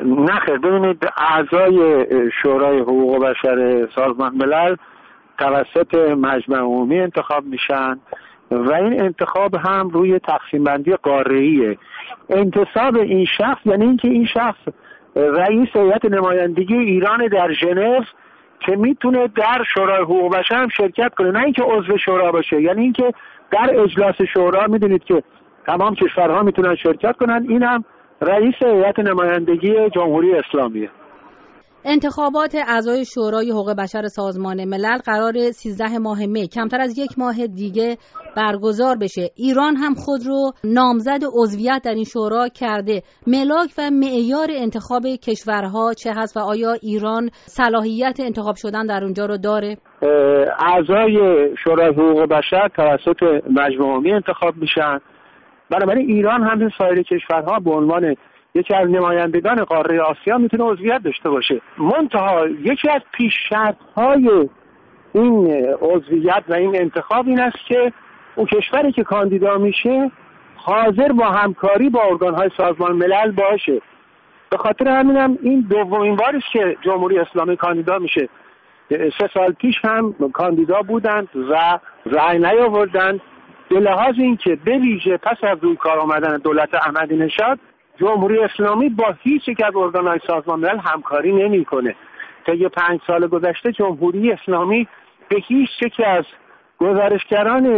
نه خیر، ببینید اعضای شورای حقوق بشر سازمان ملل توسط مجمع عمومی انتخاب میشن و این انتخاب هم روی تقسیم بندی قاره‌ایه. انتصاب این شخص یعنی اینکه این شخص رئیس هیئت نمایندگی ایران در ژنو که میتونه در شورای حقوق بشر هم شرکت کنه، نه اینکه عضو شورا باشه. یعنی اینکه در اجلاس شورا میدونید که تمام کشورها میتونن شرکت کنن، این هم رئیس هیئت نمایندگی جمهوری اسلامیه. انتخابات اعضای شورای حقوق بشر سازمان ملل قرار 13 ماه می، کمتر از یک ماه دیگه برگزار بشه. ایران هم خود رو نامزد عضویت در این شورا کرده. ملاک و معیار انتخاب کشورها چه هست و آیا ایران صلاحیت انتخاب شدن در اونجا رو داره؟ اعضای شورای حقوق بشر توسط مجمع عمومی انتخاب میشن. بنابراین ایران هم سایر کشورها به عنوان یکی از نمایندگان قاره آسیا میتونه عضویت داشته باشه. منتها یکی از پیش شرط‌های این عضویت و این انتخاب این است که اون کشوری که کاندیدا میشه حاضر با همکاری با ارگان‌های سازمان ملل باشه. به خاطر همینم این دومین باری است که جمهوری اسلامی کاندیدا میشه. 3 سال پیش هم کاندیدا بودند و رأی نیاوردند. به لحاظ اینکه به ویژه پس از روی کار آمدن دولت احمدی نژاد جمهوری اسلامی با هیچ یک از ارگان‌های سازمان ملل همکاری نمی‌کنه. طی 5 سال گذشته جمهوری اسلامی به هیچ یکی از گزارشگران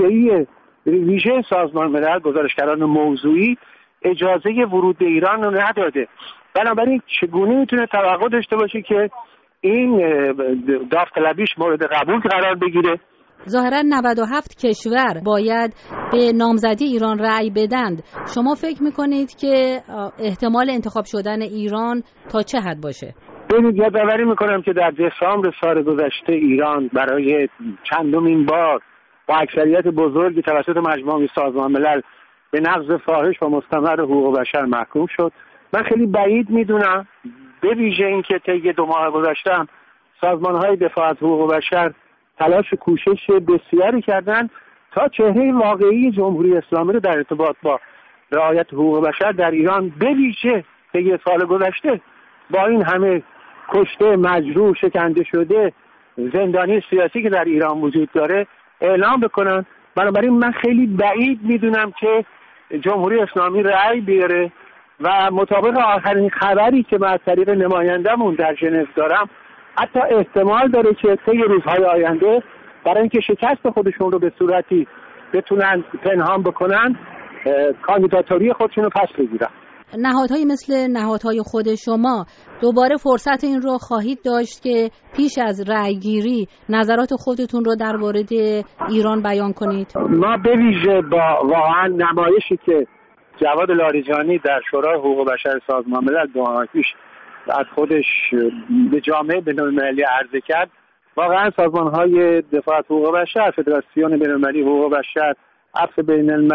ویژه سازمان ملل، گزارشگران موضوعی، اجازه ورود به ایران رو نداده. بنابراین چگونه میتونه توقع داشته باشه که این داوطلبیش مورد قبول قرار بگیره؟ ظاهرا 97 کشور باید به نامزدی ایران رأی بدند. شما فکر میکنید که احتمال انتخاب شدن ایران تا چه حد باشه؟ ببینید، یادآوری میکنم که در دسامبر سال گذشته ایران برای چندمین بار با اکثریت بزرگی توسط مجمع عمومی سازمان ملل به نقض فاحش و مستمر حقوق بشر محکوم شد. من خیلی بعید میدونم، به ویژه اینکه طی 2 ماه گذشته هم سازمان‌های دفاع از حقوق بشر تلاش و کوشش بسیاری کردن تا چهره واقعی جمهوری اسلامی رو در ارتباط با رعایت حقوق بشر در ایران به ویژه طی سال گذشته با این همه کشته، مجروح، شکنجه شده، زندانی سیاسی که در ایران وجود داره اعلام بکنن. بنابراین من خیلی بعید میدونم که جمهوری اسلامی رأی بیاره و مطابق آخرین خبری که من از طریق نماینده‌مون در ژنو دارم حتی احتمال داره که طی روزهای آینده برای اینکه شکست خودشون رو به صورتی بتونن پنهان بکنن کاندیداتوری خودشون رو پس بگیرن. نهادهایی مثل نهادهای خود شما دوباره فرصت این رو خواهید داشت که پیش از رأیگیری نظرات خودتون رو در مورد ایران بیان کنید؟ ما به ویژه با واقعا نمایشی که جواد لاریجانی در شورای حقوق بشر سازمان ملل 2 ماه پیش از خودش به جامعه بین‌المللی عرضه کرد، واقعا سازمان‌های دفاع از حقوق بشر، فدراسیون بین‌المللی حقوق بشر، عفو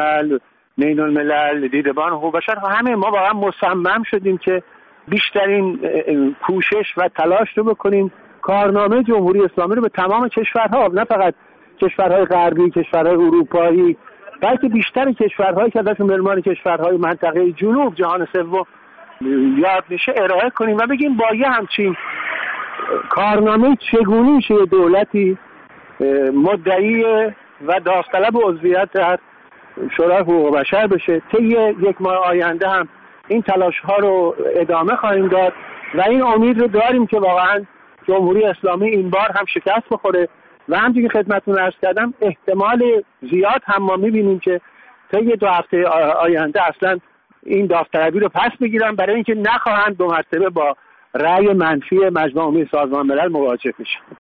بین الملل، دیدبان حقوق بشر، همه ما واقعا مصمم شدیم که بیشترین کوشش و تلاش رو بکنیم کارنامه جمهوری اسلامی رو به تمام کشورها، نه فقط کشورهای غربی، کشورهای اروپایی، بلکه بیشتر کشورهایی که ازشون به کشورهای منطقه جنوب جهان سوم یاد میشه ارائه کنیم و بگیم با یه همچین کارنامه چگونه میشه دولتی مدعی و داوطلب عضویت در شورای حقوق بشر بشه. طی 1 ماه آینده هم این تلاش ها رو ادامه خواهیم داد و این امید رو داریم که واقعا جمهوری اسلامی این بار هم شکست بخوره و همچنین که خدمتتون عرض کردم احتمال زیاد هم ما میبینیم که طی 2 هفته آینده اصلا این داوطلبی رو پس بگیرن برای اینکه نخواهند 2 مرتبه با رأی منفی مجمع عمومی سازمان ملل مواجه بشن.